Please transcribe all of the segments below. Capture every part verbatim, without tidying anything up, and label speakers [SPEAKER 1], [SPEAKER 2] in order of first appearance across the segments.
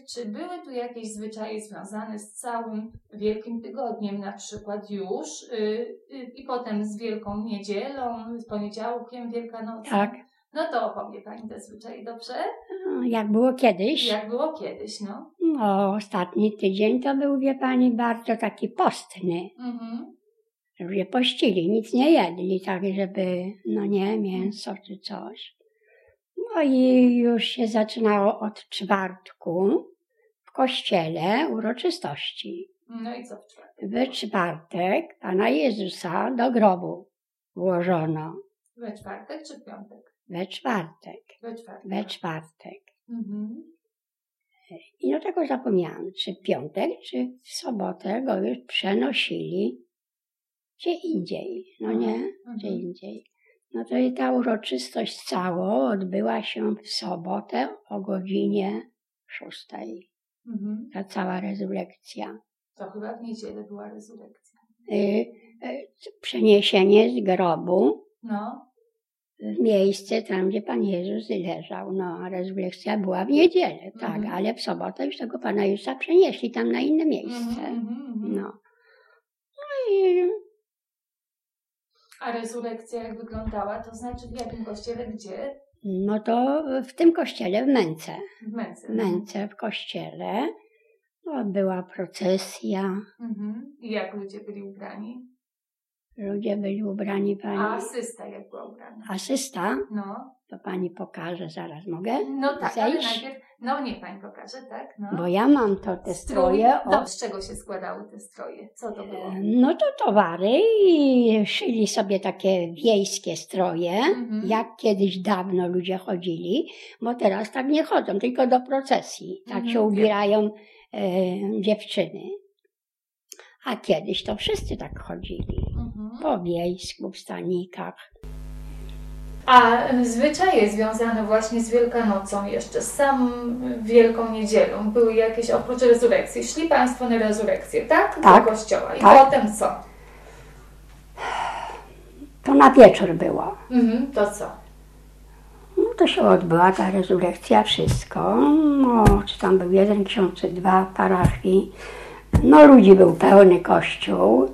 [SPEAKER 1] czy były tu jakieś zwyczaje związane z całym Wielkim Tygodniem, na przykład już yy, yy, i potem z Wielką Niedzielą, z poniedziałkiem Wielkanocnym?
[SPEAKER 2] Tak.
[SPEAKER 1] No to opowie Pani te zwyczaje, dobrze?
[SPEAKER 2] No, jak było kiedyś?
[SPEAKER 1] Jak było kiedyś, no.
[SPEAKER 2] No, ostatni tydzień to był, wie Pani, bardzo taki postny.
[SPEAKER 1] Mhm.
[SPEAKER 2] Ludzie pościli, nic nie jedli, tak żeby, no nie, mięso czy coś. No i już się zaczynało od czwartku w kościele uroczystości.
[SPEAKER 1] No i co w czwartek?
[SPEAKER 2] W czwartek Pana Jezusa do grobu włożono.
[SPEAKER 1] We czwartek czy w piątek?
[SPEAKER 2] We czwartek.
[SPEAKER 1] We czwartek.
[SPEAKER 2] We czwartek.
[SPEAKER 1] Mhm.
[SPEAKER 2] I no tego zapomniałam, czy w piątek, czy w sobotę go już przenosili gdzie indziej, no nie? Gdzie
[SPEAKER 1] Mhm.
[SPEAKER 2] indziej. No to i ta uroczystość cała odbyła się w sobotę o godzinie szóstej.
[SPEAKER 1] Mhm.
[SPEAKER 2] Ta cała rezurekcja.
[SPEAKER 1] To chyba w niedzielę była rezurekcja.
[SPEAKER 2] Y, y, przeniesienie z grobu
[SPEAKER 1] No.
[SPEAKER 2] w miejsce tam, gdzie Pan Jezus leżał. No, a rezurekcja była w niedzielę, tak,
[SPEAKER 1] Mhm.
[SPEAKER 2] ale w sobotę już tego Pana Jezusa przenieśli tam na inne miejsce.
[SPEAKER 1] Mhm, mhm, mhm.
[SPEAKER 2] No. No i
[SPEAKER 1] A rezurekcja jak wyglądała, to znaczy w jakim kościele, gdzie?
[SPEAKER 2] no to w tym kościele, w Męce.
[SPEAKER 1] W Męce.
[SPEAKER 2] W Męce, w kościele. No, była procesja.
[SPEAKER 1] Mhm. I jak ludzie byli ubrani?
[SPEAKER 2] Ludzie byli ubrani,
[SPEAKER 1] A
[SPEAKER 2] Pani.
[SPEAKER 1] asysta jak była ubrana?
[SPEAKER 2] Asysta?
[SPEAKER 1] No.
[SPEAKER 2] To Pani pokaże, zaraz mogę
[SPEAKER 1] No tak, ale
[SPEAKER 2] zejść?
[SPEAKER 1] najpierw, no niech Pani pokaże, tak? No.
[SPEAKER 2] Bo ja mam to te stroje.
[SPEAKER 1] No,
[SPEAKER 2] Od...
[SPEAKER 1] z czego się składały te stroje? Co to było?
[SPEAKER 2] No to towary i szyli sobie takie wiejskie stroje,
[SPEAKER 1] Mhm.
[SPEAKER 2] jak kiedyś dawno ludzie chodzili, bo teraz tak nie chodzą, tylko do procesji. Tak
[SPEAKER 1] Mhm,
[SPEAKER 2] się
[SPEAKER 1] wiem.
[SPEAKER 2] ubierają e, dziewczyny. A kiedyś to wszyscy tak chodzili.
[SPEAKER 1] Mhm.
[SPEAKER 2] Po wiejsku, w stanikach.
[SPEAKER 1] A zwyczaje związane właśnie z Wielkanocą jeszcze, z samą Wielką Niedzielą, były jakieś oprócz rezurekcji? Szli Państwo na rezurekcję, tak?
[SPEAKER 2] Tak.
[SPEAKER 1] Do kościoła. I
[SPEAKER 2] Tak.
[SPEAKER 1] potem co?
[SPEAKER 2] To na wieczór było.
[SPEAKER 1] Mhm, to co?
[SPEAKER 2] No to się odbyła ta rezurekcja, wszystko. No, czy tam był jeden ksiądz, czy dwa parafii. No ludzi był pełny kościół.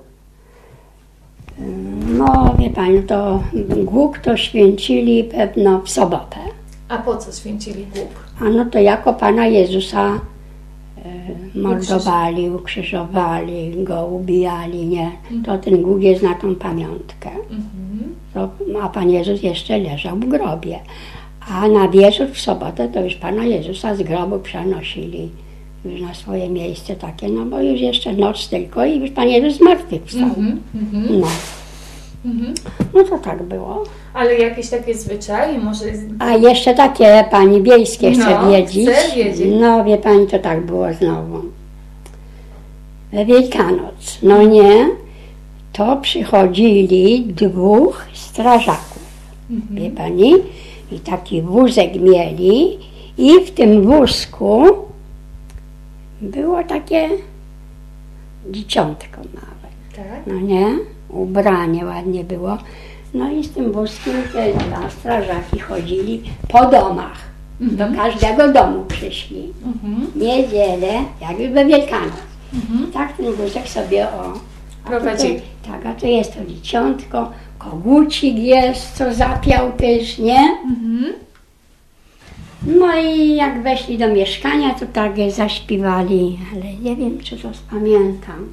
[SPEAKER 2] No wie Pani, to głuk to święcili pewno w sobotę.
[SPEAKER 1] A po co święcili głuk?
[SPEAKER 2] A no to jako Pana Jezusa e, mordowali, ukrzyżowali, go ubijali, nie? To ten głuk jest na tą pamiątkę.
[SPEAKER 1] Mhm.
[SPEAKER 2] To, a Pan Jezus jeszcze leżał w grobie. A na wieczór w sobotę to już Pana Jezusa z grobu przenosili już na swoje miejsce takie, no bo już jeszcze noc tylko i już Pan Jezus z martwych wstał.
[SPEAKER 1] Mhm. Mhm.
[SPEAKER 2] No.
[SPEAKER 1] Mhm.
[SPEAKER 2] No to tak było.
[SPEAKER 1] Ale jakieś takie zwyczaje, może...
[SPEAKER 2] A jeszcze takie Pani wiejskie chce
[SPEAKER 1] No,
[SPEAKER 2] wiedzieć.
[SPEAKER 1] chcę wiedzieć.
[SPEAKER 2] No wie Pani, to tak było znowu. We Wielkanoc, no nie, to przychodzili dwóch strażaków.
[SPEAKER 1] Mhm.
[SPEAKER 2] Wie Pani? I taki wózek mieli i w tym wózku było takie dzieciątko małe.
[SPEAKER 1] Tak.
[SPEAKER 2] No nie? Ubranie ładnie było. No i z tym wózkiem te dwa strażaki chodzili po domach. Do każdego domu przyszli.
[SPEAKER 1] Mhm.
[SPEAKER 2] Niedzielę, jak już we Wielkanoc.
[SPEAKER 1] Mhm.
[SPEAKER 2] Tak ten wózek sobie o... a
[SPEAKER 1] Prowadzili.
[SPEAKER 2] tutaj- Tak, a to jest to dzieciątko, kogucik jest, co zapiał też, nie?
[SPEAKER 1] Mhm.
[SPEAKER 2] No i jak weszli do mieszkania, to tak zaśpiewali, ale nie wiem, czy to spamiętam.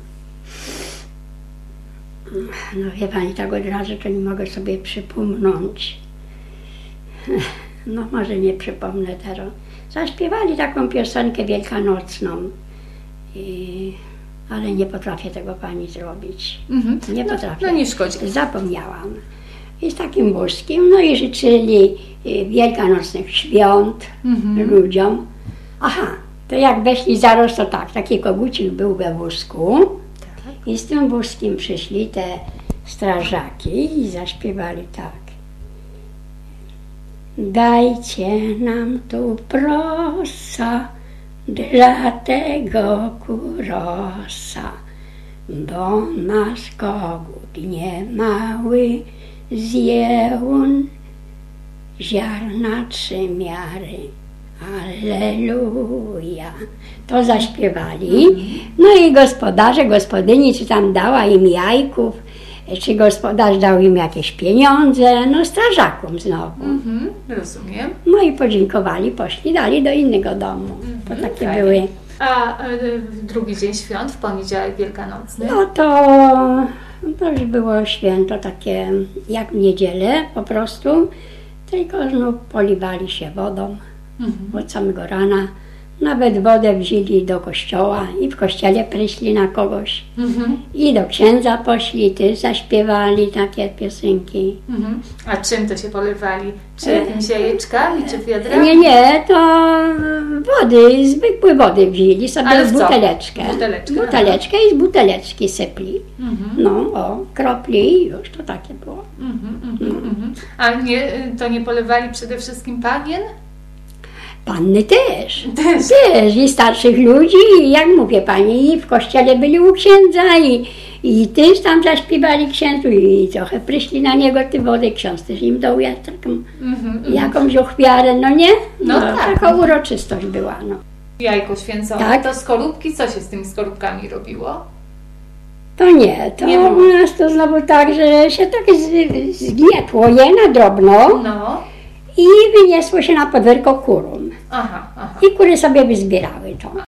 [SPEAKER 2] No wie Pani, tak od razu to nie mogę sobie przypomnieć. No może nie przypomnę teraz. Zaśpiewali taką piosenkę wielkanocną, i, ale nie potrafię tego Pani zrobić.
[SPEAKER 1] Mhm.
[SPEAKER 2] Nie
[SPEAKER 1] No,
[SPEAKER 2] potrafię.
[SPEAKER 1] no nie szkodzi.
[SPEAKER 2] Zapomniałam. I z takim wózkiem, no i życzyli y, wielkanocnych świąt
[SPEAKER 1] Mhm.
[SPEAKER 2] ludziom. Aha, to jak weszli zaraz, to tak, taki kogucik był we wózku i z tym wózkiem przyszli te strażaki i zaśpiewali tak. Dajcie nam tu prosa dla tego kurosa, bo nasz kogut nie mały zjeł ziarna trzy miary, Alleluja. To zaśpiewali. No i gospodarze, gospodyni, czy tam dała im jajków, czy gospodarz dał im jakieś pieniądze, no strażakom znowu.
[SPEAKER 1] Mhm, rozumiem.
[SPEAKER 2] No i podziękowali, poszli, dali do innego domu. To
[SPEAKER 1] Mhm,
[SPEAKER 2] takie
[SPEAKER 1] fajnie.
[SPEAKER 2] były.
[SPEAKER 1] A y, w drugi dzień świąt, w poniedziałek wielkanocny?
[SPEAKER 2] No to, to już było święto takie jak w niedzielę po prostu, tylko no, poliwali się wodą
[SPEAKER 1] Mhm.
[SPEAKER 2] od samego rana. Nawet wodę wzięli do kościoła i w kościele pryśli na kogoś.
[SPEAKER 1] Mhm.
[SPEAKER 2] I do księdza poszli, też zaśpiewali takie piosenki.
[SPEAKER 1] Mhm. A czym to się polewali? Czy jakimiś jajeczkami, czy wiadrami?
[SPEAKER 2] Nie, nie, to wody, zwykłe wody wzięli sobie
[SPEAKER 1] Ale
[SPEAKER 2] w
[SPEAKER 1] w co?
[SPEAKER 2] buteleczkę.
[SPEAKER 1] Buteleczkę,
[SPEAKER 2] Buteleczkę i z buteleczki sypli.
[SPEAKER 1] Mhm.
[SPEAKER 2] No, o, kropli i już to takie było.
[SPEAKER 1] Mhm, mhm, mhm. A nie, to nie polewali przede wszystkim panien?
[SPEAKER 2] Panny też.
[SPEAKER 1] Też.
[SPEAKER 2] Też i starszych ludzi, i jak mówię pani, i w kościele byli u księdza i, i też tam zaśpiewali księdzu i trochę pryszli na niego ty wody, ksiądz też im dał jak taką,
[SPEAKER 1] Mhm, mhm.
[SPEAKER 2] jakąś ochwiarę, no nie?
[SPEAKER 1] No tak.
[SPEAKER 2] Taka uroczystość była, no.
[SPEAKER 1] Jajko święcone.
[SPEAKER 2] Tak.
[SPEAKER 1] To skorupki, co się z tymi skorupkami robiło?
[SPEAKER 2] To nie, to
[SPEAKER 1] Nie było.
[SPEAKER 2] u nas to znowu tak, że się tak z- zgnietło je na drobno
[SPEAKER 1] No.
[SPEAKER 2] i wyniesło się na podwórko kurom.
[SPEAKER 1] Aha, aha.
[SPEAKER 2] I kury sobie wyzbierały to.